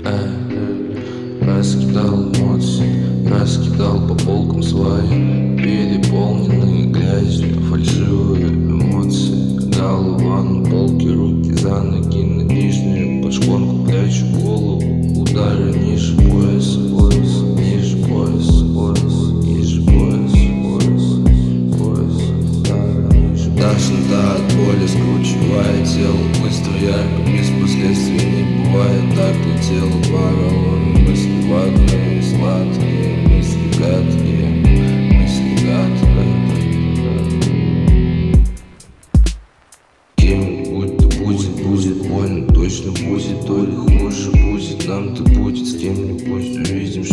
Раскидал эмоции, раскидал по полкам свои, переполненные грязью, фальшивые эмоции. Голова на полке, руки за ноги, на нижнюю под шконку прячу голову. Удары ниже пояса, ниже пояса, ниже пояса, тошнота от боли, скручивая тело быстро, ярко, без последствий не бывает. Так летело порой, мысли ватные, сладкие, мысли гадкие, мысли гадкие. Кем-нибудь да будет больно, точно будет, то ли хуже будет нам, да будет с кем-нибудь увидим.